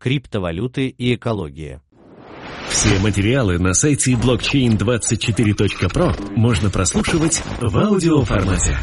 Криптовалюты и экология. Все материалы на сайте blockchain24.pro можно прослушивать в аудиоформате.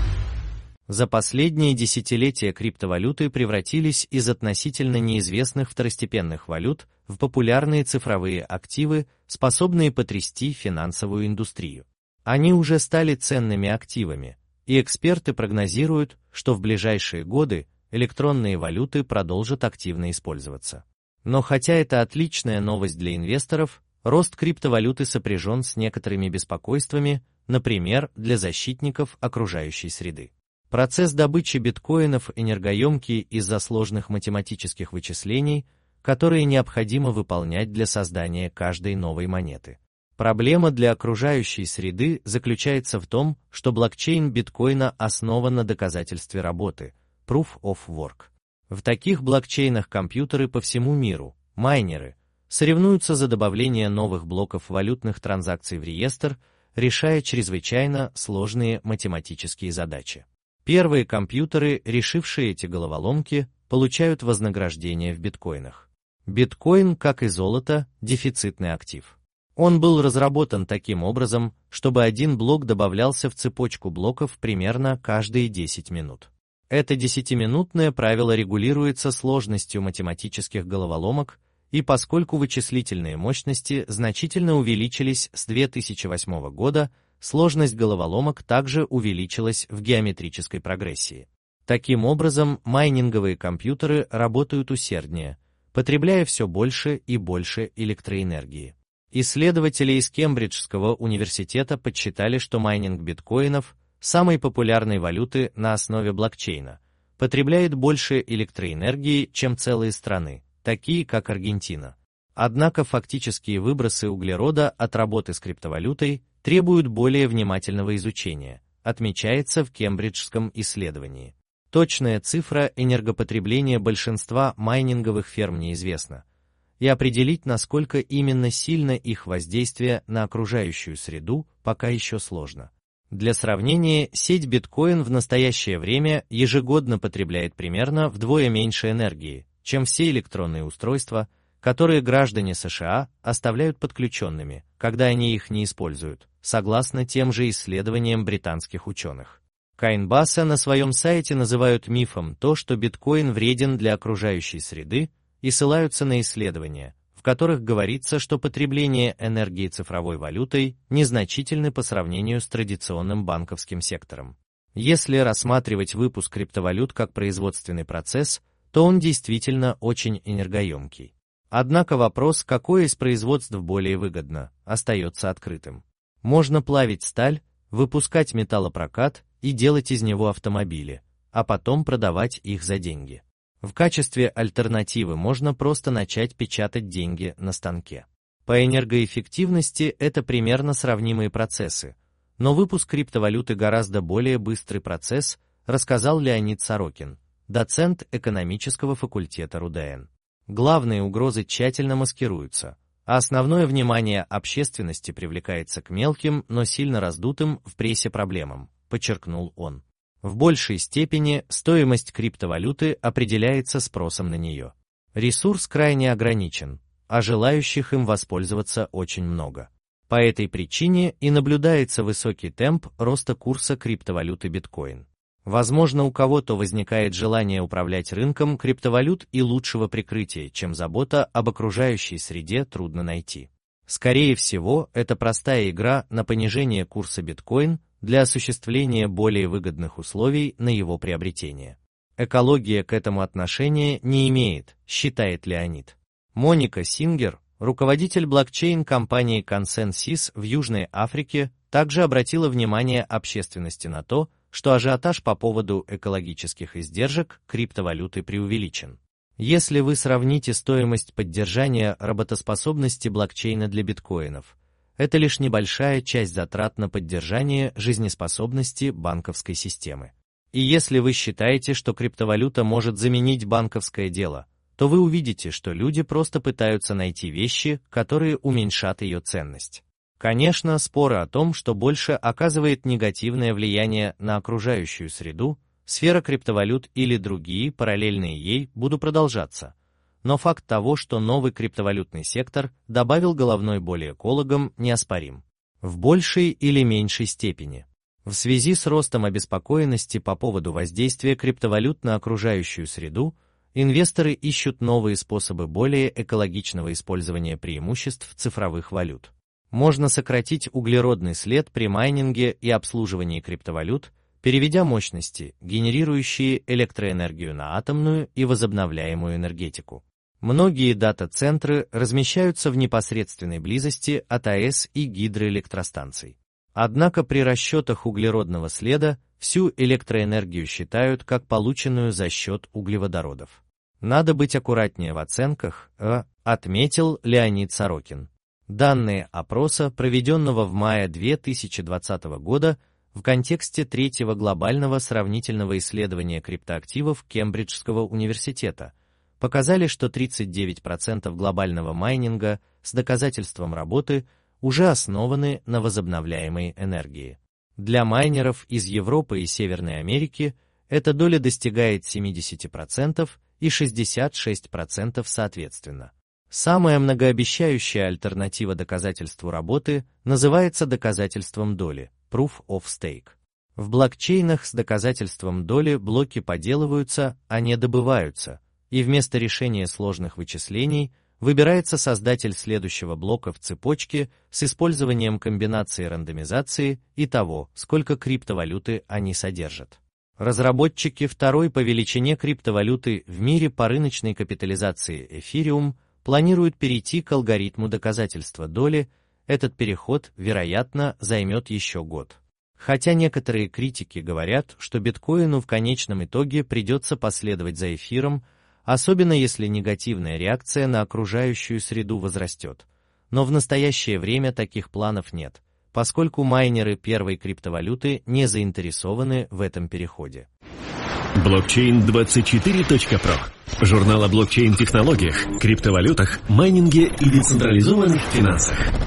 За последние десятилетия криптовалюты превратились из относительно неизвестных второстепенных валют в популярные цифровые активы, способные потрясти финансовую индустрию. Они уже стали ценными активами, и эксперты прогнозируют, что в ближайшие годы электронные валюты продолжат активно использоваться. Но хотя это отличная новость для инвесторов, рост криптовалюты сопряжен с некоторыми беспокойствами, например, для защитников окружающей среды. Процесс добычи биткоинов энергоемкий из-за сложных математических вычислений, которые необходимо выполнять для создания каждой новой монеты. Проблема для окружающей среды заключается в том, что блокчейн биткоина основан на доказательстве работы, Proof of Work. В таких блокчейнах компьютеры по всему миру, майнеры, соревнуются за добавление новых блоков валютных транзакций в реестр, решая чрезвычайно сложные математические задачи. Первые компьютеры, решившие эти головоломки, получают вознаграждение в биткоинах. Биткоин, как и золото, дефицитный актив. Он был разработан таким образом, чтобы один блок добавлялся в цепочку блоков примерно каждые 10 минут. Это 10-минутное правило регулируется сложностью математических головоломок, и поскольку вычислительные мощности значительно увеличились с 2008 года, сложность головоломок также увеличилась в геометрической прогрессии. Таким образом, майнинговые компьютеры работают усерднее, потребляя все больше и больше электроэнергии. Исследователи из Кембриджского университета подсчитали, что майнинг биткоинов, самой популярной валюты на основе блокчейна, потребляет больше электроэнергии, чем целые страны, такие как Аргентина. Однако фактические выбросы углерода от работы с криптовалютой требуют более внимательного изучения, отмечается в кембриджском исследовании. Точная цифра энергопотребления большинства майнинговых ферм неизвестна, и определить, насколько именно сильно их воздействие на окружающую среду, пока еще сложно. Для сравнения, сеть биткоин в настоящее время ежегодно потребляет примерно вдвое меньше энергии, чем все электронные устройства, которые граждане США оставляют подключенными, когда они их не используют, согласно тем же исследованиям британских ученых. Coinbase на своем сайте называют мифом то, что биткоин вреден для окружающей среды, и ссылаются на исследования, в которых говорится, что потребление энергии цифровой валютой незначительно по сравнению с традиционным банковским сектором. Если рассматривать выпуск криптовалют как производственный процесс, то он действительно очень энергоемкий. Однако вопрос, какое из производств более выгодно, остается открытым. Можно плавить сталь, выпускать металлопрокат и делать из него автомобили, а потом продавать их за деньги. В качестве альтернативы можно просто начать печатать деньги на станке. По энергоэффективности это примерно сравнимые процессы, но выпуск криптовалюты гораздо более быстрый процесс, рассказал Леонид Сорокин, доцент экономического факультета РУДН. Главные угрозы тщательно маскируются, а основное внимание общественности привлекается к мелким, но сильно раздутым в прессе проблемам, подчеркнул он. В большей степени стоимость криптовалюты определяется спросом на нее. Ресурс крайне ограничен, а желающих им воспользоваться очень много. По этой причине и наблюдается высокий темп роста курса криптовалюты биткоин. Возможно, у кого-то возникает желание управлять рынком криптовалют, и лучшего прикрытия, чем забота об окружающей среде, трудно найти. Скорее всего, это простая игра на понижение курса биткоин для осуществления более выгодных условий на его приобретение. Экология к этому отношения не имеет, считает Леонид. Моника Сингер, руководитель блокчейн-компании Consensus в Южной Африке, также обратила внимание общественности на то, что ажиотаж по поводу экологических издержек криптовалюты преувеличен. Если вы сравните стоимость поддержания работоспособности блокчейна для биткоинов, это лишь небольшая часть затрат на поддержание жизнеспособности банковской системы. И если вы считаете, что криптовалюта может заменить банковское дело, то вы увидите, что люди просто пытаются найти вещи, которые уменьшат ее ценность. Конечно, споры о том, что больше оказывает негативное влияние на окружающую среду, сфера криптовалют или другие, параллельные ей, будут продолжаться. но факт того, что новый криптовалютный сектор добавил головной боли экологам, неоспорим. В большей или меньшей степени. В связи с ростом обеспокоенности по поводу воздействия криптовалют на окружающую среду, инвесторы ищут новые способы более экологичного использования преимуществ цифровых валют. Можно сократить углеродный след при майнинге и обслуживании криптовалют, переведя мощности, генерирующие электроэнергию на атомную и возобновляемую энергетику. Многие дата-центры размещаются в непосредственной близости от АЭС и гидроэлектростанций. Однако при расчетах углеродного следа всю электроэнергию считают как полученную за счет углеводородов. Надо быть аккуратнее в оценках, отметил Леонид Сорокин. Данные опроса, проведенного в мае 2020 года в контексте третьего глобального сравнительного исследования криптоактивов Кембриджского университета, показали, что 39% глобального майнинга с доказательством работы уже основаны на возобновляемой энергии. Для майнеров из Европы и Северной Америки эта доля достигает 70% и 66% соответственно. Самая многообещающая альтернатива доказательству работы называется доказательством доли, Proof of Stake. В блокчейнах с доказательством доли блоки поделываются, а не добываются, и вместо решения сложных вычислений выбирается создатель следующего блока в цепочке с использованием комбинации рандомизации и того, сколько криптовалюты они содержат. Разработчики второй по величине криптовалюты в мире по рыночной капитализации Ethereum планируют перейти к алгоритму доказательства доли. Этот переход, вероятно, займет еще год. Хотя некоторые критики говорят, что биткоину в конечном итоге придется последовать за эфиром, особенно если негативная реакция на окружающую среду возрастет. Но в настоящее время таких планов нет, поскольку майнеры первой криптовалюты не заинтересованы в этом переходе. Blockchain24.pro. Журнал о блокчейн-технологиях, криптовалютах, майнинге и децентрализованных финансах.